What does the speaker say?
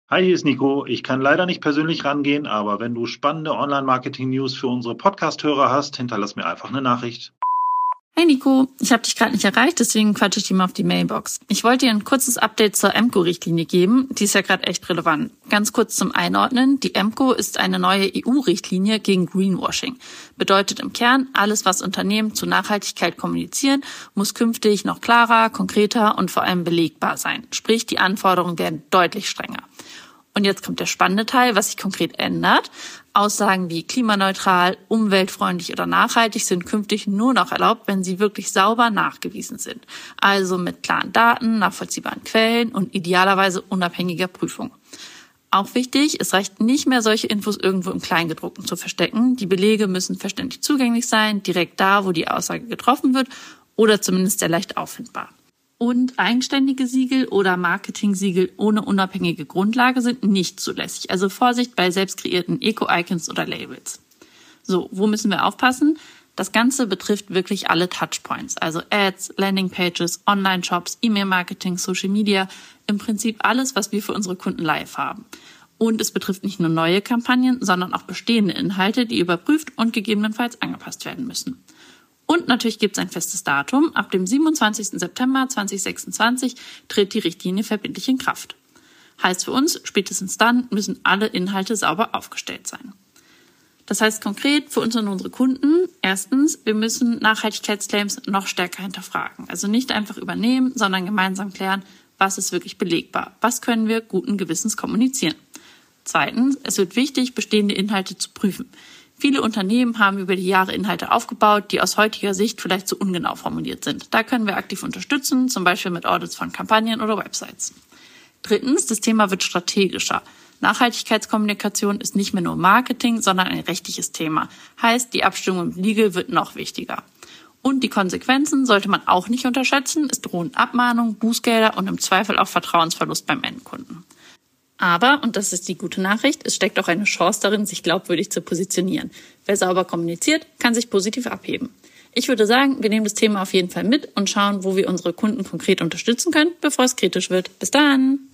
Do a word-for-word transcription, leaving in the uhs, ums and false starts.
Hi, hier ist Nico. Ich kann leider nicht persönlich rangehen, aber wenn du spannende Online-Marketing-News für unsere Podcast-Hörer hast, hinterlass mir einfach eine Nachricht. Hey Nico, ich habe dich gerade nicht erreicht, deswegen quatsche ich dir mal auf die Mailbox. Ich wollte dir ein kurzes Update zur E M C O-Richtlinie geben, die ist ja gerade echt relevant. Ganz kurz zum Einordnen, die E M C O ist eine neue E U-Richtlinie gegen Greenwashing. Bedeutet im Kern, alles was Unternehmen zu Nachhaltigkeit kommunizieren, muss künftig noch klarer, konkreter und vor allem belegbar sein. Sprich, die Anforderungen werden deutlich strenger. Und jetzt kommt der spannende Teil, was sich konkret ändert. Aussagen wie klimaneutral, umweltfreundlich oder nachhaltig sind künftig nur noch erlaubt, wenn sie wirklich sauber nachgewiesen sind. Also mit klaren Daten, nachvollziehbaren Quellen und idealerweise unabhängiger Prüfung. Auch wichtig, es reicht nicht mehr, solche Infos irgendwo im Kleingedruckten zu verstecken. Die Belege müssen verständlich zugänglich sein, direkt da, wo die Aussage getroffen wird oder zumindest sehr leicht auffindbar. Und eigenständige Siegel oder Marketing-Siegel ohne unabhängige Grundlage sind nicht zulässig. Also Vorsicht bei selbst kreierten Eco-Icons oder Labels. So, wo müssen wir aufpassen? Das Ganze betrifft wirklich alle Touchpoints, also Ads, Landingpages, Online-Shops, E-Mail-Marketing, Social Media, im Prinzip alles, was wir für unsere Kunden live haben. Und es betrifft nicht nur neue Kampagnen, sondern auch bestehende Inhalte, die überprüft und gegebenenfalls angepasst werden müssen. Und natürlich gibt es ein festes Datum. Ab dem siebenundzwanzigsten September zweitausendsechsundzwanzig tritt die Richtlinie verbindlich in Kraft. Heißt für uns, spätestens dann müssen alle Inhalte sauber aufgestellt sein. Das heißt konkret für uns und unsere Kunden, erstens, wir müssen Nachhaltigkeitsclaims noch stärker hinterfragen. Also nicht einfach übernehmen, sondern gemeinsam klären, was ist wirklich belegbar, was können wir guten Gewissens kommunizieren. Zweitens, es wird wichtig, bestehende Inhalte zu prüfen. Viele Unternehmen haben über die Jahre Inhalte aufgebaut, die aus heutiger Sicht vielleicht zu ungenau formuliert sind. Da können wir aktiv unterstützen, zum Beispiel mit Audits von Kampagnen oder Websites. Drittens, das Thema wird strategischer. Nachhaltigkeitskommunikation ist nicht mehr nur Marketing, sondern ein rechtliches Thema. Heißt, die Abstimmung im Legal wird noch wichtiger. Und die Konsequenzen sollte man auch nicht unterschätzen. Es drohen Abmahnungen, Bußgelder und im Zweifel auch Vertrauensverlust beim Endkunden. Aber, und das ist die gute Nachricht, es steckt auch eine Chance darin, sich glaubwürdig zu positionieren. Wer sauber kommuniziert, kann sich positiv abheben. Ich würde sagen, wir nehmen das Thema auf jeden Fall mit und schauen, wo wir unsere Kunden konkret unterstützen können, bevor es kritisch wird. Bis dann!